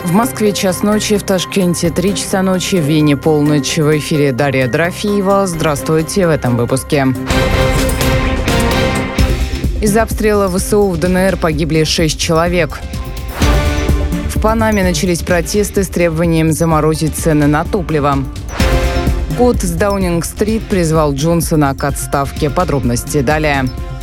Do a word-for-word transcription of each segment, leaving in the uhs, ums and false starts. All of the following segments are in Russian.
В Москве час ночи, в Ташкенте три часа ночи, в Вене полночь. В эфире Дарья Дорофеева. Здравствуйте в этом выпуске. Из-за обстрела ВСУ в ДНР погибли шесть человек. В Панаме начались протесты с требованием заморозить цены на топливо. Кот с Даунинг-стрит призвал Джонсона к отставке. Подробности далее.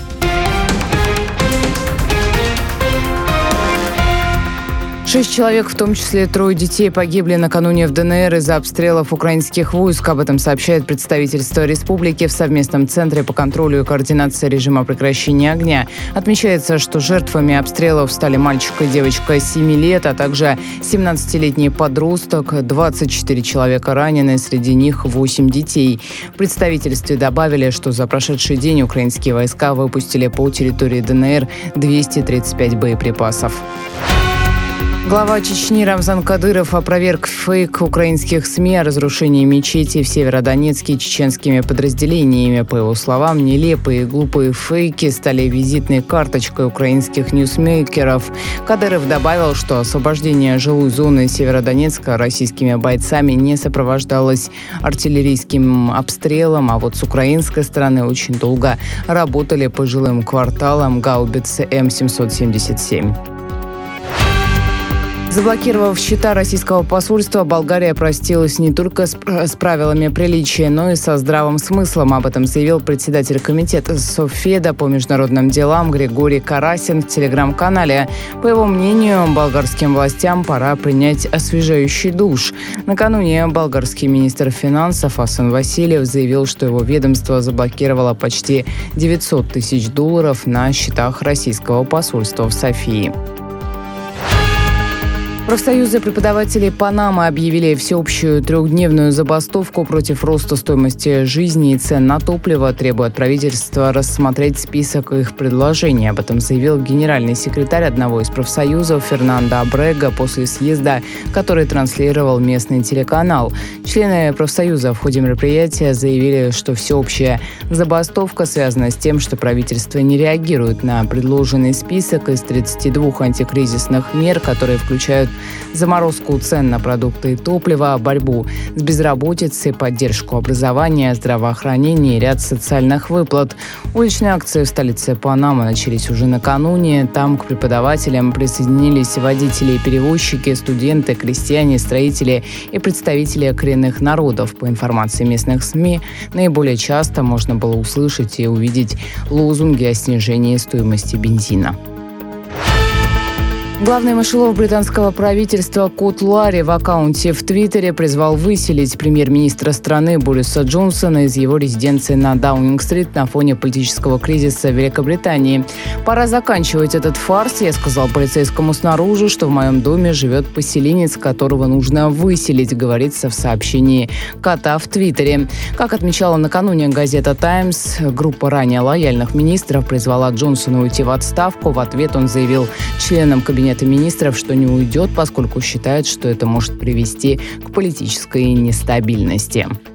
Шесть человек, в том числе трое детей, погибли накануне в ДНР из-за обстрелов украинских войск. Об этом сообщает представительство республики в совместном центре по контролю и координации режима прекращения огня. Отмечается, что жертвами обстрелов стали мальчик и девочка семи лет, а также семнадцатилетний подросток. двадцать четыре человека ранены, среди них восемь детей. В представительстве добавили, что за прошедший день украинские войска выпустили по территории ДНР двести тридцать пять боеприпасов. Глава Чечни Рамзан Кадыров опроверг фейк украинских СМИ о разрушении мечети в Северодонецке чеченскими подразделениями. По его словам, нелепые и глупые фейки стали визитной карточкой украинских ньюсмейкеров. Кадыров добавил, что освобождение жилой зоны Северодонецка российскими бойцами не сопровождалось артиллерийским обстрелом, а вот с украинской стороны очень долго работали по жилым кварталам гаубицы М семьсот семьдесят семь. Заблокировав счета российского посольства, Болгария простилась не только с, с правилами приличия, но и со здравым смыслом. Об этом заявил председатель комитета Софеда по международным делам Григорий Карасин в телеграм-канале. По его мнению, болгарским властям пора принять освежающий душ. Накануне болгарский министр финансов Асан Васильев заявил, что его ведомство заблокировало почти девятьсот тысяч долларов на счетах российского посольства в Софии. Профсоюзы преподавателей Панамы объявили всеобщую трехдневную забастовку против роста стоимости жизни и цен на топливо, требуя от правительства рассмотреть список их предложений. Об этом заявил генеральный секретарь одного из профсоюзов Фернандо Абрега после съезда, который транслировал местный телеканал. Члены профсоюза в ходе мероприятия заявили, что всеобщая забастовка связана с тем, что правительство не реагирует на предложенный список из тридцати двух антикризисных мер, которые включают заморозку цен на продукты и топливо, борьбу с безработицей, поддержку образования, здравоохранения и ряд социальных выплат. Уличные акции в столице Панамы начались уже накануне. Там к преподавателям присоединились водители и перевозчики, студенты, крестьяне, строители и представители коренных народов. По информации местных СМИ, наиболее часто можно было услышать и увидеть лозунги о снижении стоимости бензина. Главный мышелов британского правительства Кот Ларри в аккаунте в Твиттере призвал выселить премьер-министра страны Бориса Джонсона из его резиденции на Даунинг-стрит на фоне политического кризиса в Великобритании. «Пора заканчивать этот фарс. Я сказал полицейскому снаружи, что в моем доме живет поселенец, которого нужно выселить», говорится в сообщении Кота в Твиттере. Как отмечала накануне газета «Таймс», группа ранее лояльных министров призвала Джонсона уйти в отставку. В ответ он заявил членам кабинета министров, что не уйдет, поскольку считает, что это может привести к политической нестабильности.